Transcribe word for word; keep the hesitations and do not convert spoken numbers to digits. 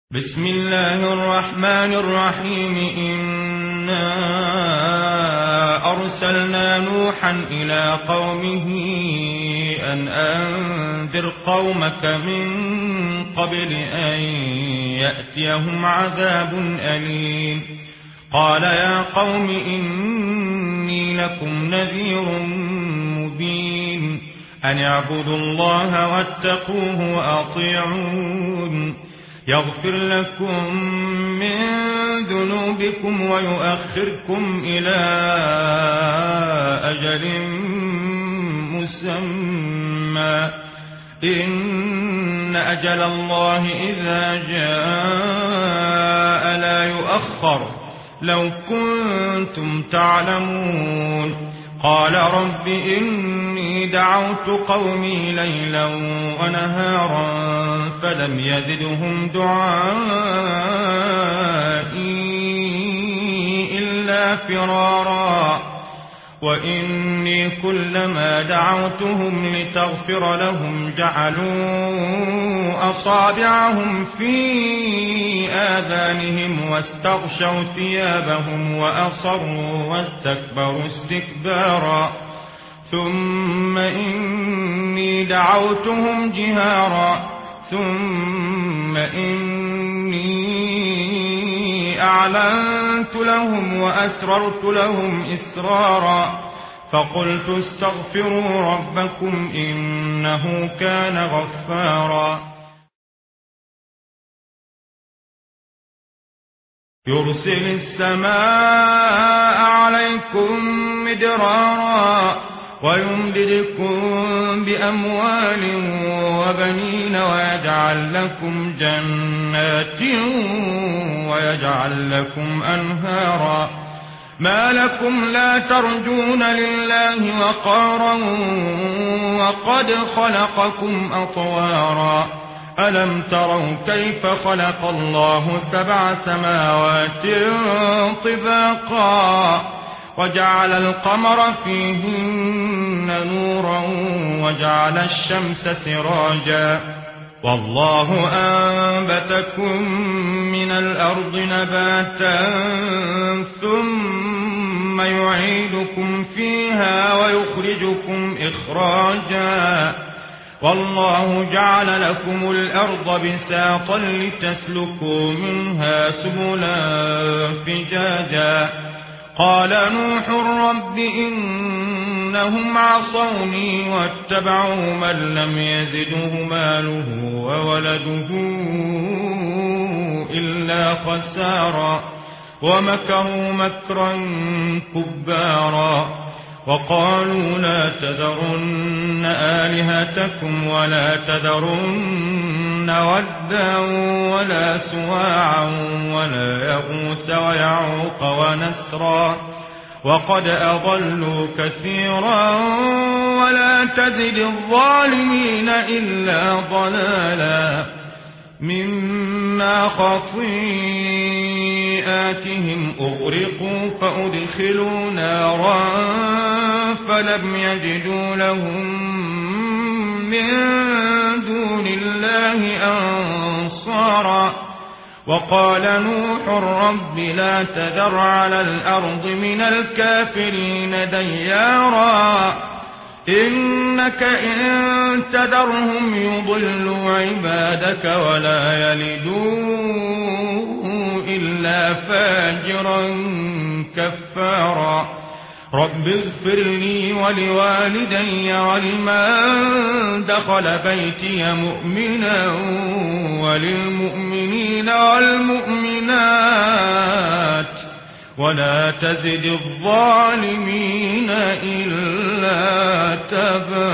بسم الله الرحمن الرحيم إنا أرسلنا نوحا إلى قومه أن أنذر قومك من قبل أن يأتيهم عذاب أليم. قال يا قوم إني لكم نذير مبين أن اعبدوا الله واتقوه وأطيعون يغفر لكم من ذنوبكم ويؤخركم إلى أجل مسمى إن أجل الله إذا جاء لا يؤخر لو كنتم تعلمون. قال رب إني دعوت قومي ليلا ونهارا فلم يزدهم دعائي إلا فرارا وإني كلما دعوتهم لتغفر لهم جعلوا أصابعهم في آذانهم واستغشوا ثيابهم وأصروا واستكبروا استكبارا ثم إني دعوتهم جهارا ثم إني أعلنت لهم وأسررت لهم إسرارا فقلت استغفروا ربكم إنه كان غفارا يرسل السماء عليكم مدرارا ويمددكم بأموال وبنين ويجعل لكم جنات ويجعل لكم أنهارا ما لكم لا ترجون لله وقارا وقد خلقكم أطوارا ألم تروا كيف خلق الله سبع سماوات طباقا وجعل القمر فيهن نورا وجعل الشمس سراجا والله أنبتكم من الأرض نباتا ثم يعيدكم فيها ويخرجكم إخراجا والله جعل لكم الأرض بساطا لتسلكوا منها سبلا فجاجا قال نوح رب إنهم عصوني واتبعوا من لم يزده ماله وولده إلا خسارا ومكروا مكرا كبارا وقالوا لا تذرن آلهتكم ولا تذرن ودا ولا سواعا ولا يغوث ويعوق ونسرا وقد أضلوا كثيرا ولا تزد الظالمين إلا ضلالا مما خطيئاتهم أغرقوا فأدخلوا نارا فلم يجدوا لهم من دون الله أنصارا وقال نوح رب لا تذر على الأرض من الكافرين ديارا إنك إن تذرهم يضلوا عبادك ولا يلدوا إلا فاجرا كفارا رب اغفر لي ولوالدي ولمن دخل بيتي مؤمنا وللمؤمنين والمؤمنات ولا تزد الظالمين إلا تبارا.